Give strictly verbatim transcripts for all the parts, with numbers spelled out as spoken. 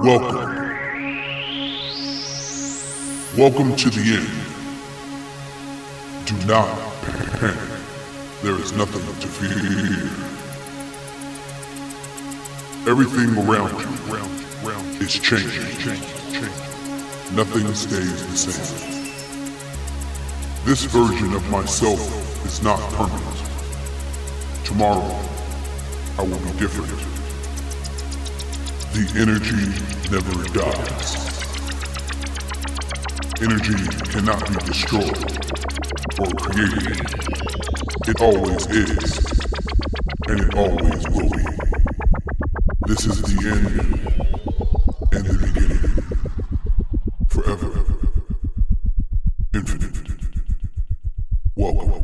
Welcome. Welcome to the end. Do not panic. There is nothing to fear. Everything around you is changing. Nothing stays the same. This version of myself is not permanent. Tomorrow, I will be different. The energy never dies. Energy cannot be destroyed or created. It always is, and it always will be. This is the end and the beginning. Forever. Infinite. Welcome.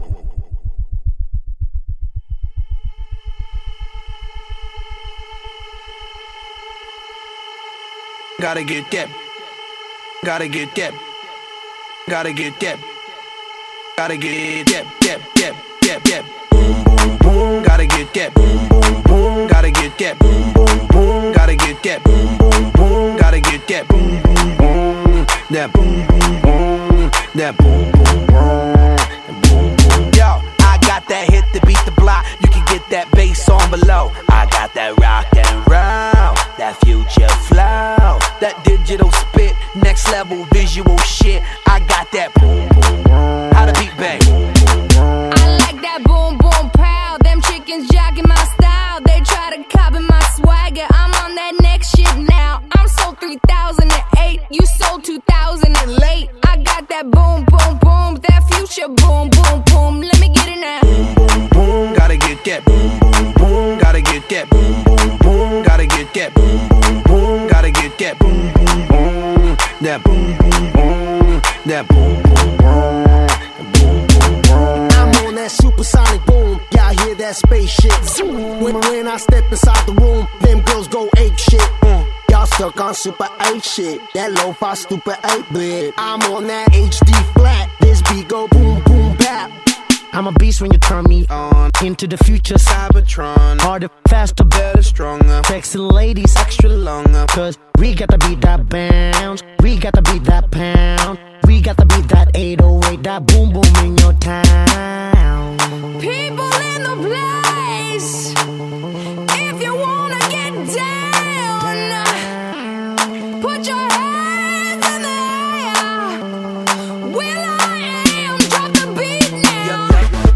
Gotta get that. Gotta get that. Gotta get that. Gotta get that. That. That. That. That. Boom, boom, boom. Gotta get that. Boom, boom, boom. Gotta get that. Boom, boom, boom. Gotta get that. Boom, boom, boom. Gotta get that. Boom, boom, boom. That boom, boom, boom. That boom, boom, boom. Boom, boom. Yo, I got that hit to beat the block. You can get that bass on below. I got that rock and roll, that future flow, that digital spit, next level visual shit. I got that boom boom boom. How the beat bang? I like that boom boom pow. Them chickens jocking my style. They try to copy my swagger. I'm on that next shit now. I'm sold three thousand eight. You sold two thousand late. I got that boom boom boom. That future boom boom boom. Let me get it now. Boom boom boom. Gotta get that boom boom boom. Gotta get that boom boom boom. Gotta get that boom boom boom. Gotta get that boom boom boom. That boom boom boom. That boom boom boom. Boom boom boom. I'm on that supersonic boom. Y'all hear that spaceship zoom. When, when I step inside the room, them girls go ape shit. Mm. Y'all stuck on super eight shit. That lo-fi stupid eight bit. I'm on that H D flat. This beat go boom boom bap. I'm a beast when you turn me on. Into the future, Cybertron. Harder, faster, better, stronger. Sexy ladies, extra longer. Cause we got to beat that bounce. We got to beat that pound. We got to beat that eight oh eight. That boom boom in your town. People in the place. If you wanna get down, put your hands in the air. Will I am, drop the beat now.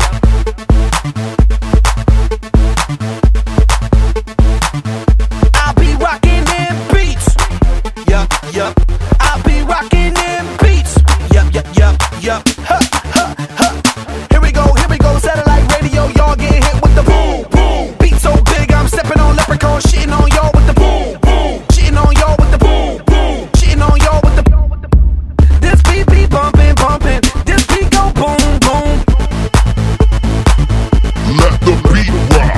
I'll be rocking them beats. Yup, yup. I'll be rocking them beats. Yup, yup, yup, yup. Ha, ha, ha. Here we go, here we go. Satellite radio, y'all get hit with the boom, boom. Beat so big, I'm stepping on leprechaun, shitting on y'all with the boom, boom. Shitting on y'all with the boom, boom. Shitting on y'all with the. This beat be bumping, bumping. This beat go boom, boom. Let the beat rock.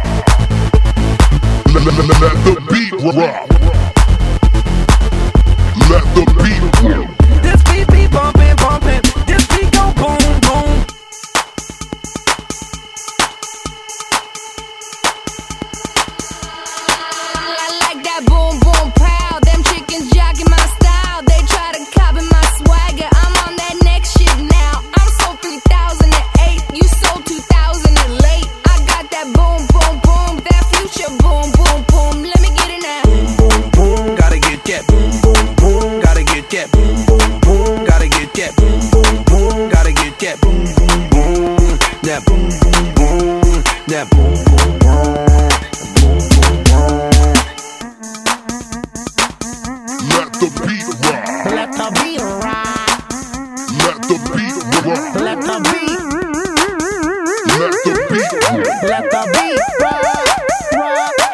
Let, let, let, let the beat rock. Let the beat rock. This beat be bumping, bumping. This beat go boom, boom. I like that boom boom pow. Them chickens jocking my style. They try to copy my swagger. I'm on that next shit now. I'm sold three thousand eight. You sold two thousand late. I got that boom boom boom. That future boom boom boom. Let me get it now. Boom, boom, boom. Gotta get that boom, boom, boom. Gotta get that boom, boom, boom. Gotta get that boom, boom, boom. Gotta get that boom, boom, boom. That boom, boom, boom. That boom, boom, boom. Boom, boom, boom. Let the beat rock. Let the beat rock. Let the beat rock. Let the beat. Let the beat rock. Let the beat rock. Rock.